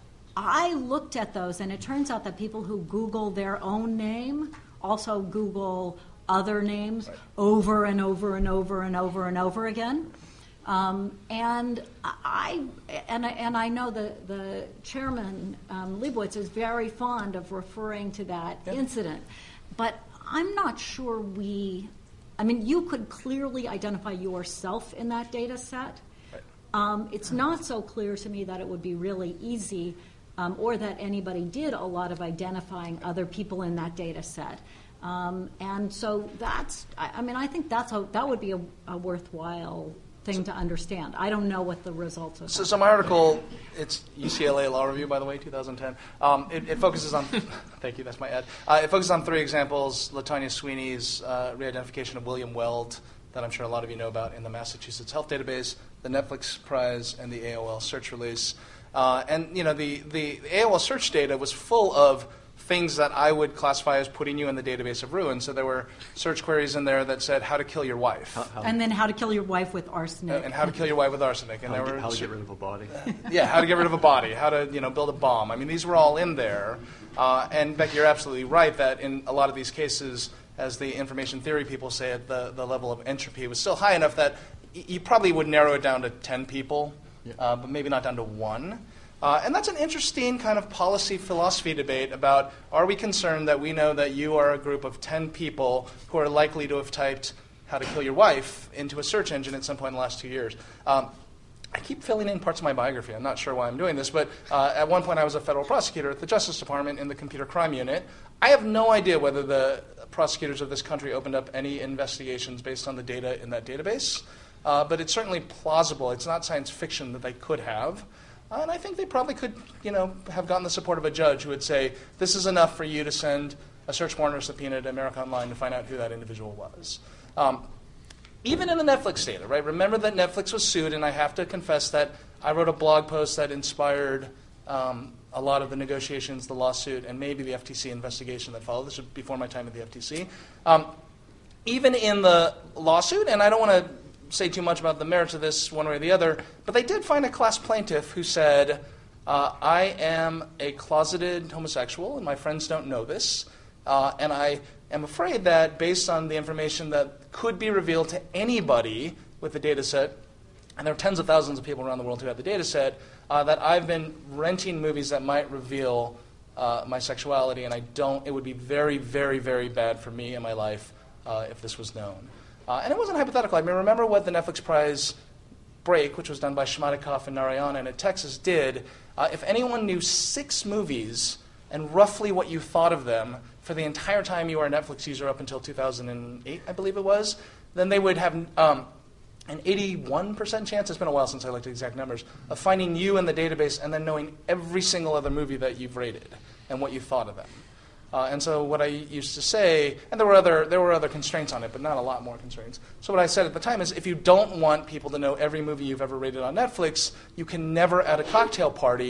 I looked at those, and it turns out that people who Google their own name also Google other names Right. over and over and over and over and over again. Um, and I and I, and I know the the chairman um, Leibowitz is very fond of referring to that Yeah. incident, but I'm not sure we. I mean, you could clearly identify yourself in that data set. Right. Um, it's not so clear to me that it would be really easy, um, or that anybody did a lot of identifying other people in that data set. Um, and so that's. I, I mean, I think that's a, that would be a, a worthwhile thing to understand. I don't know what the results of So, that. so my article, it's U C L A Law Review, by the way, two thousand ten. Um, it, it focuses on, thank you, that's my ad. Uh, it focuses on three examples: LaTanya Sweeney's uh, re-identification of William Weld, that I'm sure a lot of you know about in the Massachusetts Health Database, the Netflix Prize, and the A O L search release. Uh, and you know, the, the, the A O L search data was full of things that I would classify as putting you in the database of ruin. So there were search queries in there that said how to kill your wife, How, how, And then how to kill your wife with arsenic. and how to kill your wife with arsenic. And how, there to were get, how to cer- get rid of a body. yeah, how to get rid of a body, how to you know build a bomb. I mean, these were all in there. Uh, and Becky, you're absolutely right that in a lot of these cases, as the information theory people say it, the, the level of entropy was still high enough that y- you probably would narrow it down to ten people, Yeah. uh, but maybe not down to one. Uh, and that's an interesting kind of policy philosophy debate about, are we concerned that we know that you are a group of ten people who are likely to have typed how to kill your wife into a search engine at some point in the last two years? Um, I keep filling in parts of my biography. I'm not sure why I'm doing this, but uh, at one point I was a federal prosecutor at the Justice Department in the Computer Crime Unit. I have no idea whether the prosecutors of this country opened up any investigations based on the data in that database, uh, but it's certainly plausible. It's not science fiction that they could have. Uh, and I think they probably could, you know, have gotten the support of a judge who would say, this is enough for you to send a search warrant or subpoena to America Online to find out who that individual was. Um, even in the Netflix data, right? Remember that Netflix was sued, and I have to confess that I wrote a blog post that inspired um, a lot of the negotiations, the lawsuit, and maybe the F T C investigation that followed. This was before my time at the F T C. Um, even in the lawsuit, and I don't want to say too much about the merits of this one way or the other, but they did find a class plaintiff who said, uh, I am a closeted homosexual, and my friends don't know this, uh, and I am afraid that based on the information that could be revealed to anybody with the data set, and there are tens of thousands of people around the world who have the data set, uh, that I've been renting movies that might reveal uh, my sexuality, and I don't, it would be very, very, very bad for me and my life uh, if this was known. Uh, and it wasn't hypothetical. I mean, remember what the Netflix Prize break, which was done by Shmadikov and Narayanan at Texas, did. Uh, if anyone knew six movies and roughly what you thought of them for the entire time you were a Netflix user up until two thousand eight, I believe it was, then they would have um, an eighty-one percent chance, it's been a while since I looked at exact numbers, of finding you in the database and then knowing every single other movie that you've rated and what you thought of them. Uh, and so what I used to say, and there were other there were other constraints on it, but not a lot more constraints. So what I said at the time is, if you don't want people to know every movie you've ever rated on Netflix, you can never at a cocktail party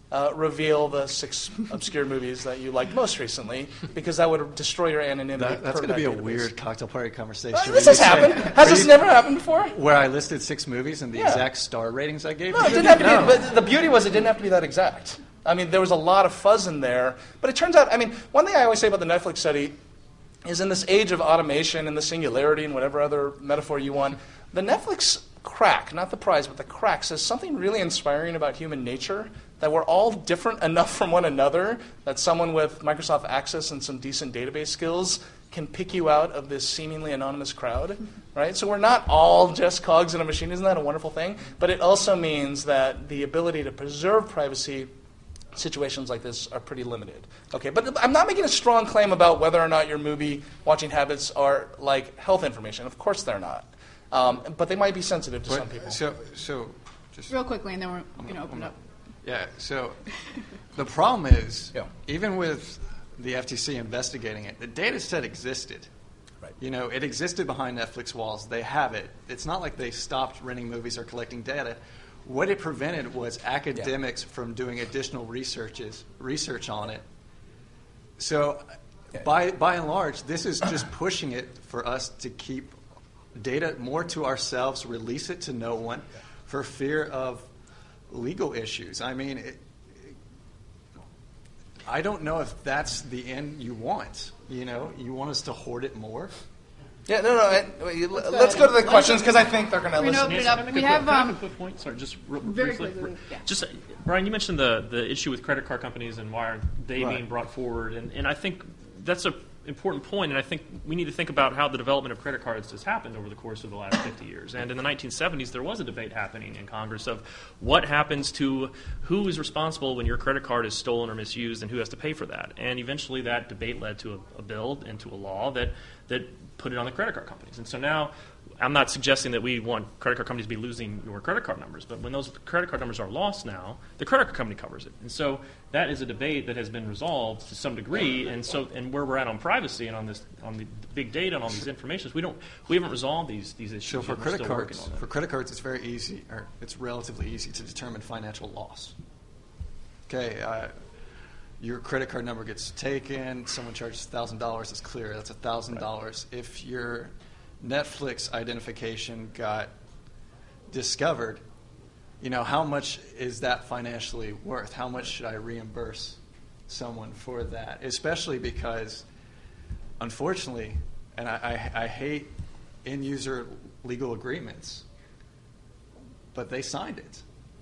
uh, reveal the six obscure movies that you liked most recently, because that would destroy your anonymity. That, that's per going to be a database. weird cocktail party conversation. Uh, where this you has say- happened. where Has this you- never happened before? Where I listed six movies and the Yeah. exact star ratings I gave No, you? it didn't have to No. be. But the beauty was it didn't have to be that exact. I mean, there was a lot of fuzz in there. But it turns out, I mean, one thing I always say about the Netflix study is in this age of automation and the singularity and whatever other metaphor you want, the Netflix crack, not the prize, but the crack, says something really inspiring about human nature, that we're all different enough from one another that someone with Microsoft Access and some decent database skills can pick you out of this seemingly anonymous crowd, right? So we're not all just cogs in a machine. Isn't that a wonderful thing? But it also means that the ability to preserve privacy, situations like this are pretty limited. Okay, but I'm not making a strong claim about whether or not your movie watching habits are like health information. Of course they're not. Um, but they might be sensitive to But- some people. So, so just Real quickly, and then we're going to open it up. yeah. So the problem is, Yeah. even with the F T C investigating it, the data set existed. Right. You know, it existed behind Netflix walls. They have it. It's not like they stopped renting movies or collecting data. What it prevented was academics from doing additional researches, research on it. So, by by and large, this is just pushing it for us to keep data more to ourselves, release it to no one, for fear of legal issues. I mean, it, I don't know if that's the end you want. You know, you want us to hoard it more? Yeah, no, no. I, wait, let's go to the questions because I think they're going to We're listen. gonna open it Nancy, up. can I make We a have, quick- can I um, make a quick point? Sorry, just real very briefly. quickly, yeah. Just uh, Brian, you mentioned the the issue with credit card companies and why aren't they Right. being brought forward, and and I think that's a important point, and I think we need to think about how the development of credit cards has happened over the course of the last fifty years. And in the nineteen seventies, there was a debate happening in Congress of what happens to who is responsible when your credit card is stolen or misused, and who has to pay for that. And eventually, that debate led to a, a bill and to a law that that put it on the credit card companies. And so now, I'm not suggesting that we want credit card companies to be losing your credit card numbers, but when those credit card numbers are lost now, the credit card company covers it. And so that is a debate that has been resolved to some degree. And so, and where we're at on privacy and on this, on the big data and all these informations, we don't, we haven't resolved these these issues. So for and we're credit still working cards, on that. for credit cards, it's very easy, or it's relatively easy to determine financial loss. Okay, uh, your credit card number gets taken, someone charges one thousand dollars, it's clear, that's one thousand dollars. If your Netflix identification got discovered, you know, how much is that financially worth? How much should I reimburse someone for that? Especially because, unfortunately, and I, I, I hate end-user legal agreements, but they signed it.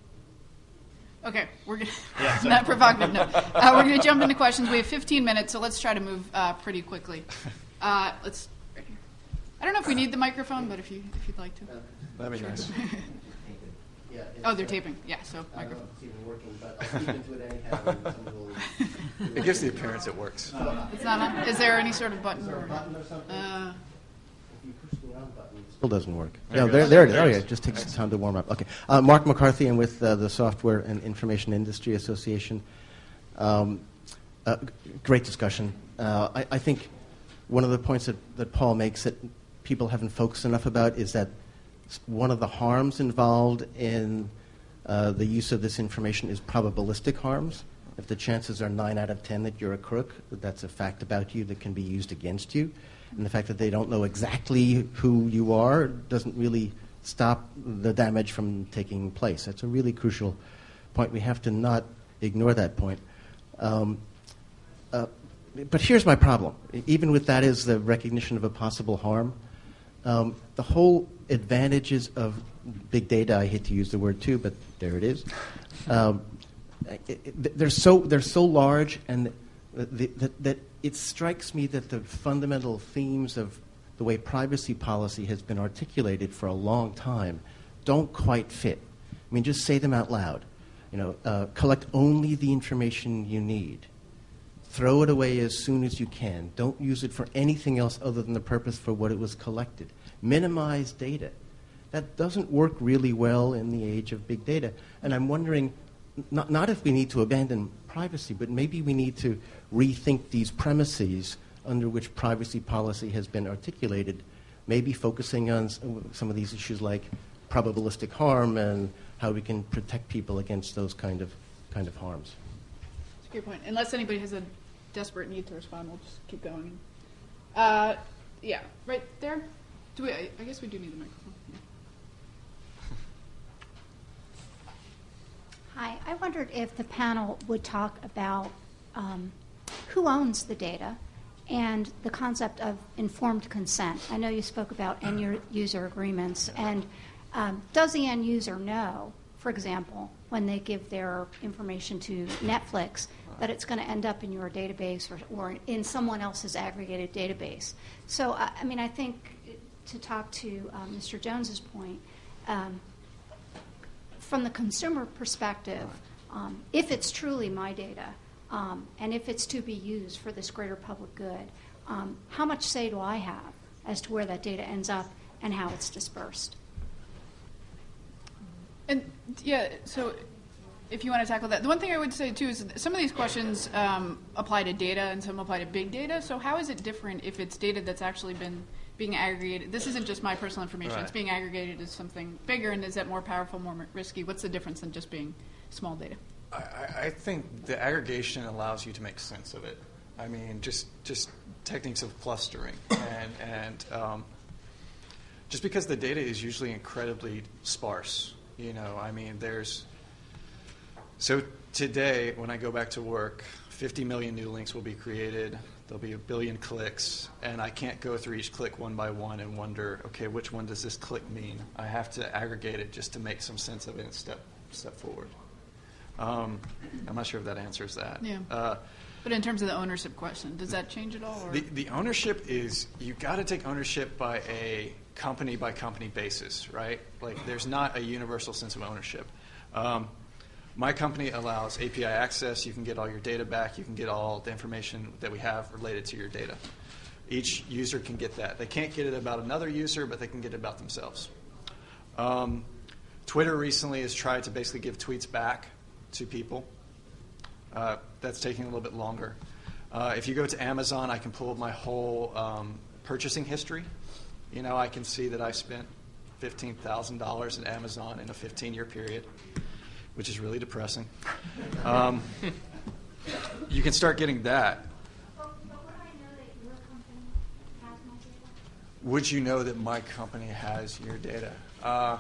Okay, we're gonna not provocative. No, uh, we're gonna jump into questions. We have fifteen minutes, so let's try to move uh, pretty quickly. Uh, let's. Right here. I don't know if we need the microphone, but if you if you'd like to. That'd be nice. Yeah, it's, Oh, they're uh, taping. Yeah, so I don't know microphone. if it's even working, but I'll speak into it anyhow. and someone will- It gives the appearance it works. It's not on. Is there any sort of button? Is there a Or, button or something? uh, If you push the on button, it still doesn't work. There No, it there, goes. there it is. There Oh, it yeah, is. it just takes some time to warm up. Okay. Uh, Mark McCarthy, I'm with uh, the Software and Information Industry Association. Um, uh, g- great discussion. Uh, I, I think one of the points that, that Paul makes that people haven't focused enough about is that s- one of the harms involved in uh, the use of this information is probabilistic harms. If the chances are nine out of ten that you're a crook, that's a fact about you that can be used against you. And the fact that they don't know exactly who you are doesn't really stop the damage from taking place. That's a really crucial point. We have to not ignore that point. Um, uh, but here's my problem. Even with that is the recognition of a possible harm. Um, the whole advantages of big data, I hate to use the word too, but there it is. Um, it, it, they're so they're so large, and the, the, that, that it strikes me that the fundamental themes of the way privacy policy has been articulated for a long time don't quite fit. I mean, just say them out loud. You know, uh, collect only the information you need. Throw it away as soon as you can. Don't use it for anything else other than the purpose for what it was collected. Minimize data. That doesn't work really well in the age of big data. And I'm wondering, not, not if we need to abandon privacy, but maybe we need to rethink these premises under which privacy policy has been articulated, maybe focusing on s- some of these issues like probabilistic harm and how we can protect people against those kind of kind of harms. That's a great point. Unless anybody has a desperate need to respond, we'll just keep going. Uh, yeah, right there. Do we? I, I guess we do need the microphone. Yeah. Hi, I wondered if the panel would talk about um, who owns the data and the concept of informed consent. I know you spoke about end user agreements, and um, does the end user know, for example, when they give their information to Netflix, that it's going to end up in your database or, or in someone else's aggregated database? So, I, I mean, I think to talk to um, Mister Jones's point, um, from the consumer perspective, um, if it's truly my data um, and if it's to be used for this greater public good, um, how much say do I have as to where that data ends up and how it's dispersed? And yeah, so if you want to tackle that, the one thing I would say too is that some of these questions um, apply to data and some apply to big data. So how is it different if it's data that's actually been being aggregated? This isn't just my personal information. Right. It's being aggregated as something bigger, and is that more powerful, more risky? What's the difference than just being small data? I, I think the aggregation allows you to make sense of it. I mean, just just techniques of clustering, and and um, just because the data is usually incredibly sparse. You know, I mean, there's so today when I go back to work, fifty million new links will be created. There'll be a billion clicks, and I can't go through each click one by one and wonder, okay, which one does this click mean? I have to aggregate it just to make some sense of it and step step forward. Um, I'm not sure if that answers that. Yeah. Uh, But in terms of the ownership question, does that change at all? Or? the, the ownership is, you got to take ownership by a company by company basis, right? Like, there's not a universal sense of ownership. Um, My company allows A P I access. You can get all your data back. You can get all the information that we have related to your data. Each user can get that. They can't get it about another user, but they can get it about themselves. Um, Twitter recently has tried to basically give tweets back to people. Uh, that's taking a little bit longer. Uh, if you go to Amazon, I can pull my whole um, purchasing history. You know, I can see that I spent fifteen thousand dollars at Amazon in a fifteen-year period, which is really depressing. Um, you can start getting that. But, but would I know that your company has my data? Would you know that my company has your data? Uh,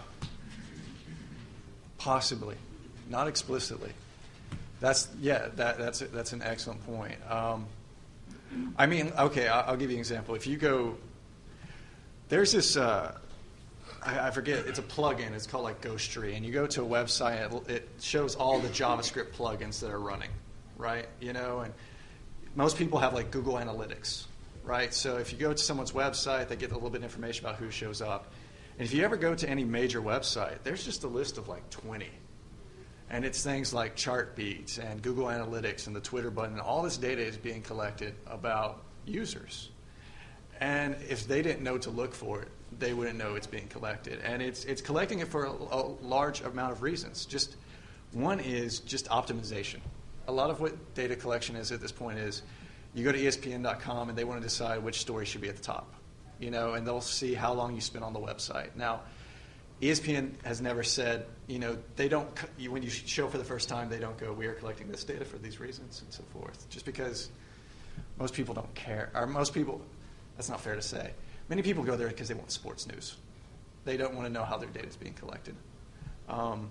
possibly, not explicitly. That's yeah. That, that's a, that's an excellent point. Um, I mean, okay. I'll, I'll give you an example. If you go, there's this. Uh, I forget, it's a plugin. It's called like Ghostery, and you go to a website. It shows all the JavaScript plugins that are running, right? You know, and most people have like Google Analytics, right? So if you go to someone's website, they get a little bit of information about who shows up. And if you ever go to any major website, there's just a list of like twenty, and it's things like Chartbeat and Google Analytics and the Twitter button. All this data is being collected about users, and if they didn't know to look for it, they wouldn't know it's being collected. And it's it's collecting it for a, a large amount of reasons. Just one is just optimization. A lot of what data collection is at this point is you go to E S P N dot com and they want to decide which story should be at the top, you know, and they'll see how long you spent on the website. Now, E S P N has never said, you know, they don't, when you show for the first time, they don't go, we are collecting this data for these reasons and so forth, just because most people don't care. Or most people, that's not fair to say. Many people go there because they want sports news. They don't want to know how their data is being collected. Um,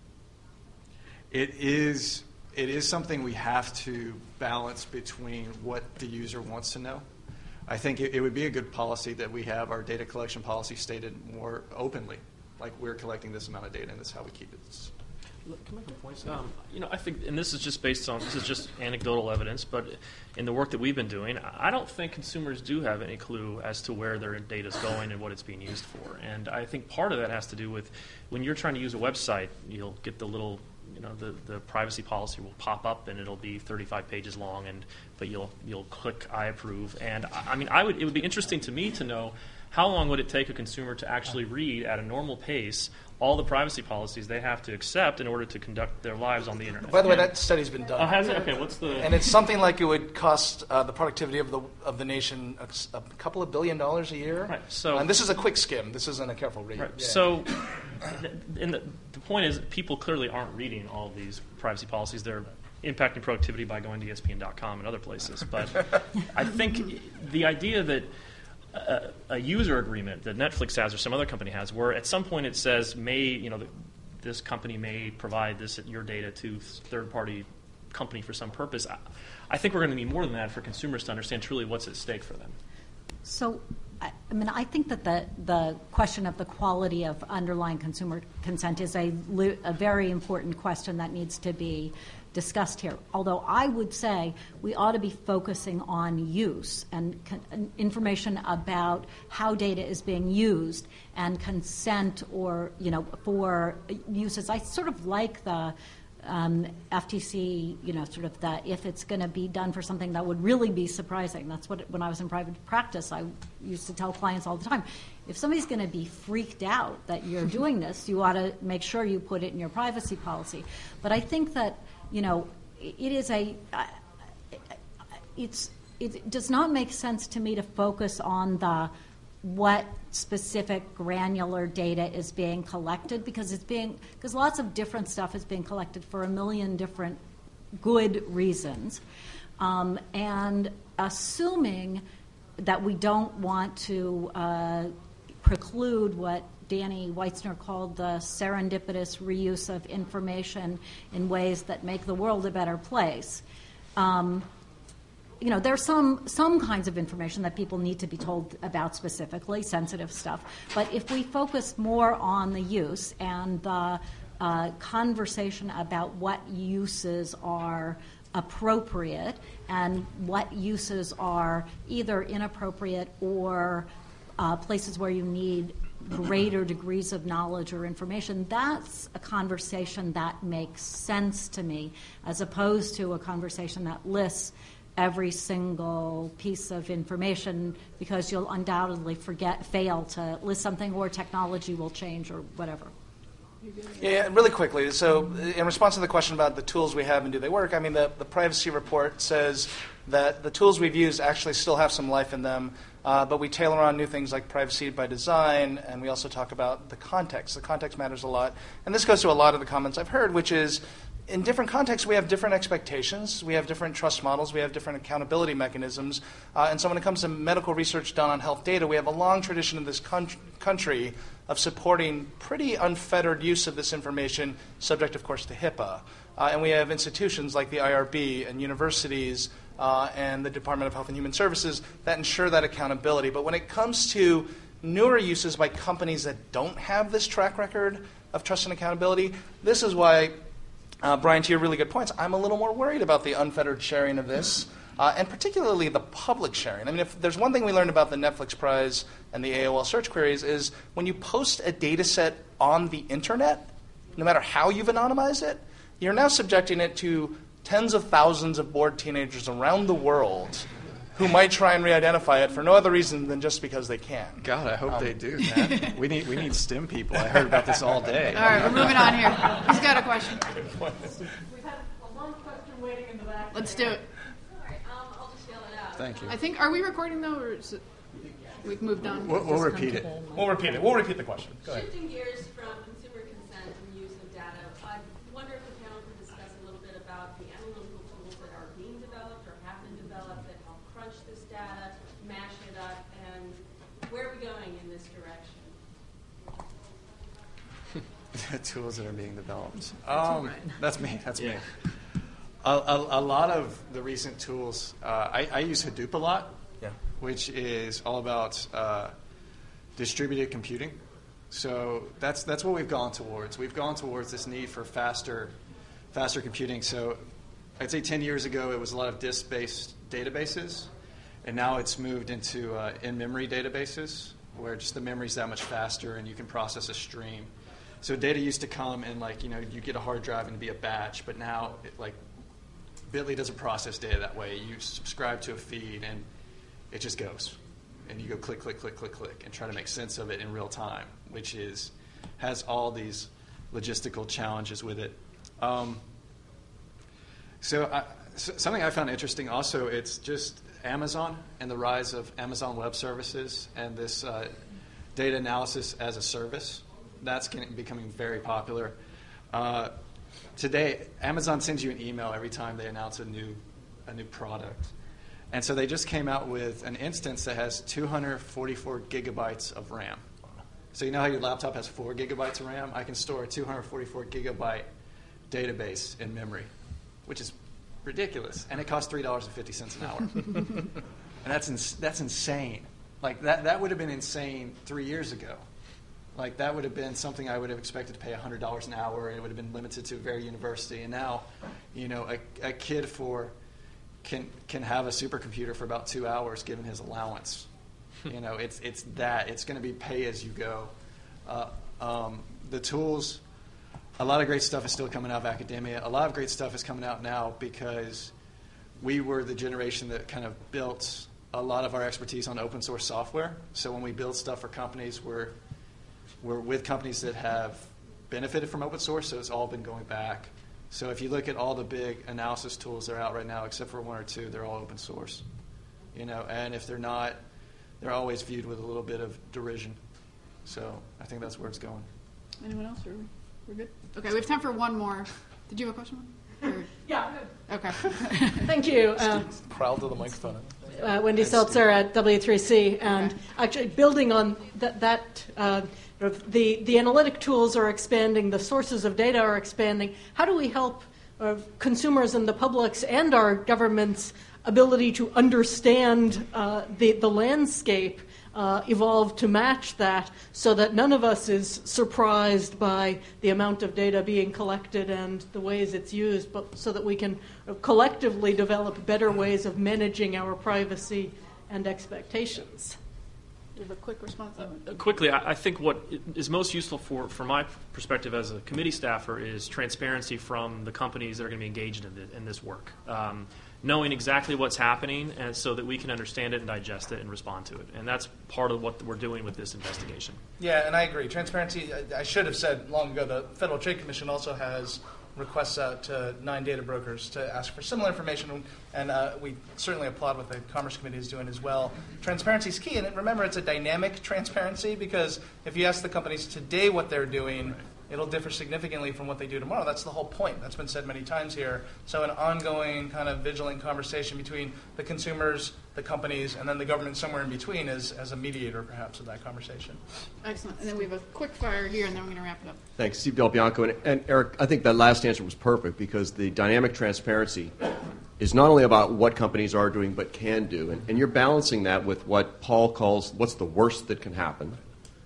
it is it is something we have to balance between what the user wants to know. I think it, it would be a good policy that we have our data collection policy stated more openly, like we're collecting this amount of data and this is how we keep it. Look, can I make a point? Um, you know, I think, and this is just based on, this is just anecdotal evidence, but in the work that we've been doing, I don't think consumers do have any clue as to where their data is going and what it's being used for. And I think part of that has to do with when you're trying to use a website, you'll get the little, you know, the, the privacy policy will pop up and it'll be thirty-five pages long, and but you'll you'll click I approve. And I, I mean, I would it would be interesting to me to know how long would it take a consumer to actually read at a normal pace all the privacy policies they have to accept in order to conduct their lives on the internet. By the way, that study's been done. Oh, has it? Okay, what's the... And it's something like it would cost uh, the productivity of the of the nation a, a couple of billion dollars a year. Right. So, and this is a quick skim. This isn't a careful read. Right. Yeah. So and the, the point is, people clearly aren't reading all of these privacy policies. They're impacting productivity by going to E S P N dot com and other places. But I think the idea that a, a user agreement that Netflix has or some other company has, where at some point it says, may, you know, the, this company may provide this your data to third-party company for some purpose. I, I think we're going to need more than that for consumers to understand truly what's at stake for them. So, I, I mean, I think that the the question of the quality of underlying consumer consent is a, a very important question that needs to be discussed here. Although I would say we ought to be focusing on use and con- information about how data is being used and consent, or, you know, for uses. I sort of like the um, F T C, you know, sort of the, if it's going to be done for something that would really be surprising. That's what, when I was in private practice, I used to tell clients all the time, if somebody's going to be freaked out that you're doing this, you ought to make sure you put it in your privacy policy. But I think that, you know, it is a, uh, it's, it does not make sense to me to focus on the what specific granular data is being collected, because it's being, because lots of different stuff is being collected for a million different good reasons. Um, and assuming that we don't want to uh, preclude what Danny Weitzner called the serendipitous reuse of information in ways that make the world a better place. Um, you know, there's some some kinds of information that people need to be told about specifically, sensitive stuff. But if we focus more on the use and the uh, conversation about what uses are appropriate and what uses are either inappropriate or uh, places where you need greater degrees of knowledge or information, that's a conversation that makes sense to me, as opposed to a conversation that lists every single piece of information, because you'll undoubtedly forget, fail to list something, or technology will change or whatever. Yeah, really quickly. So in response to the question about the tools we have and do they work, I mean, the, the privacy report says that the tools we've used actually still have some life in them, uh, but we tailor on new things like privacy by design, and we also talk about the context. The context matters a lot. And this goes to a lot of the comments I've heard, which is in different contexts we have different expectations, we have different trust models, we have different accountability mechanisms. Uh, and so when it comes to medical research done on health data, we have a long tradition in this con- country of supporting pretty unfettered use of this information, subject, of course, to HIPAA. Uh, and we have institutions like the I R B and universities uh, and the Department of Health and Human Services that ensure that accountability. But when it comes to newer uses by companies that don't have this track record of trust and accountability, this is why, uh, Brian, to your really good points, I'm a little more worried about the unfettered sharing of this. Uh, and particularly the public sharing. I mean, if there's one thing we learned about the Netflix Prize and the A O L search queries is when you post a data set on the internet, no matter how you've anonymized it, you're now subjecting it to tens of thousands of bored teenagers around the world who might try and re-identify it for no other reason than just because they can. God, I hope um, they do, man. we need we need STEM people. I heard about this all day. All right, we're moving on here. Who's got a question? We've had a long question waiting in the back. Let's do it. Thank you. I think, are we recording though, or is it, we've moved on? We'll, we'll repeat it. We'll repeat it. We'll repeat the question. Go ahead. Shifting gears from consumer consent and use of data, I wonder if the panel could discuss a little bit about the analytical tools that are being developed or have been developed that help crunch this data, mash it up, and where are we going in this direction? The tools that are being developed. Um, that's me. That's yeah. me. A, a, a lot of the recent tools, uh, I, I use Hadoop a lot, yeah. which is all about uh, distributed computing. So that's that's what we've gone towards. We've gone towards this need for faster, faster computing. So I'd say ten years ago it was a lot of disk-based databases, and now it's moved into uh, in-memory databases, where just the memory's that much faster and you can process a stream. So data used to come in, like, you know, you get a hard drive and it'd be a batch, but now it, like Bitly doesn't process data that way. You subscribe to a feed, and it just goes. And you go click, click, click, click, click, and try to make sense of it in real time, which is has all these logistical challenges with it. Um, so, I, so something I found interesting also, it's just Amazon and the rise of Amazon Web Services and this uh, data analysis as a service. that's getting, becoming very popular. Uh, today, Amazon sends you an email every time they announce a new a new product. And so they just came out with an instance that has two hundred forty-four gigabytes of RAM. So you know how your laptop has four gigabytes of RAM? I can store a two hundred forty-four gigabyte database in memory, which is ridiculous. And it costs three dollars and fifty cents an hour. And that's ins- that's insane. Like, that, that would have been insane three years ago. Like, that would have been something I would have expected to pay one hundred dollars an hour. It would have been limited to a very university. And now, you know, a, a kid for can can have a supercomputer for about two hours given his allowance. You know, it's it's that. It's going to be pay as you go. Uh, um, the tools, a lot of great stuff is still coming out of academia. A lot of great stuff is coming out now because we were the generation that kind of built a lot of our expertise on open source software. So when we build stuff for companies, we're we're with companies that have benefited from open source, so it's all been going back. So if you look at all the big analysis tools that are out right now, except for one or two, they're all open source. You know, and if they're not, they're always viewed with a little bit of derision. So I think that's where it's going. Anyone else? Are we, we're good? Okay, we have time for one more. Did you have a question? Or? Yeah. Okay. Thank you. Uh, Proud to the microphone. uh, Wendy Seltzer at W three C, and Okay. actually building on that, that uh, sort of the the analytic tools are expanding, the sources of data are expanding. How do we help uh, consumers and the publics and our government's ability to understand uh, the the landscape uh, evolve to match that, so that none of us is surprised by the amount of data being collected and the ways it's used, but so that we can collectively develop better ways of managing our privacy and expectations? Do you have a quick response? Uh, quickly, I, I think what is most useful for, from my perspective as a committee staffer is transparency from the companies that are going to be engaged in, the, in this work. Um, knowing exactly what's happening and so that we can understand it and digest it and respond to it. And that's part of what we're doing with this investigation. Yeah, and I agree. Transparency, I, I should have said long ago, the Federal Trade Commission also has requests out to nine data brokers to ask for similar information, and uh, we certainly applaud what the Commerce Committee is doing as well. Transparency is key, and remember, it's a dynamic transparency, because if you ask the companies today what they're doing, it'll differ significantly from what they do tomorrow. That's the whole point. That's been said many times here. So an ongoing kind of vigilant conversation between the consumers, the companies, and then the government somewhere in between as, as a mediator, perhaps, of that conversation. Excellent. And then we have a quick fire here, and then we're going to wrap it up. Thanks. Steve Del Bianco. And, and Eric, I think that last answer was perfect, because the dynamic transparency is not only about what companies are doing but can do. And, and you're balancing that with what Paul calls what's the worst that can happen.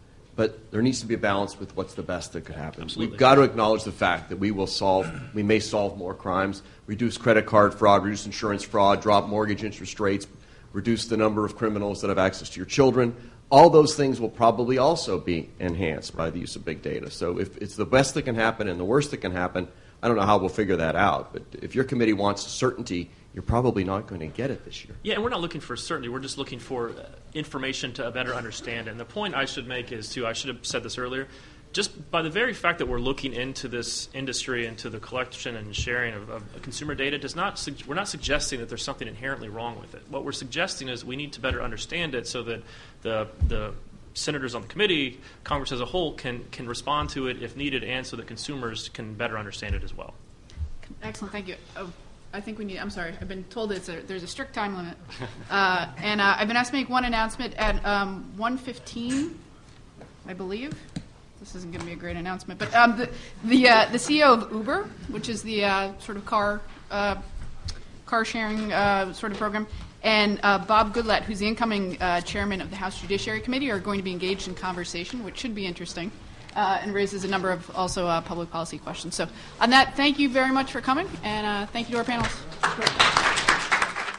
But there needs to be a balance with what's the best that could happen. Absolutely. We've got to acknowledge the fact that we will solve, we may solve more crimes, reduce credit card fraud, reduce insurance fraud, drop mortgage interest rates, reduce the number of criminals that have access to your children. All those things will probably also be enhanced by the use of big data. So if it's the best that can happen and the worst that can happen, I don't know how we'll figure that out. But if your committee wants certainty, you're probably not going to get it this year. Yeah, and we're not looking for certainty. We're just looking for uh, information to better understand it. And the point I should make is, too, I should have said this earlier, just by the very fact that we're looking into this industry, into the collection and sharing of, of consumer data, does not su- we're not suggesting that there's something inherently wrong with it. What we're suggesting is we need to better understand it so that the the senators on the committee, Congress as a whole, can can respond to it if needed, and so that consumers can better understand it as well. Excellent. Thank you. Oh, I think we need, I'm sorry, I've been told it's a, there's a strict time limit. Uh, and uh, I've been asked to make one announcement at um, one fifteen, I believe. This isn't going to be a great announcement, but um, the the, uh, the C E O of Uber, which is the uh, sort of car uh, car sharing uh, sort of program, and uh, Bob Goodlatte, who's the incoming uh, chairman of the House Judiciary Committee, are going to be engaged in conversation, which should be interesting, uh, and raises a number of also uh, public policy questions. So on that, thank you very much for coming, and uh, thank you to our panelists.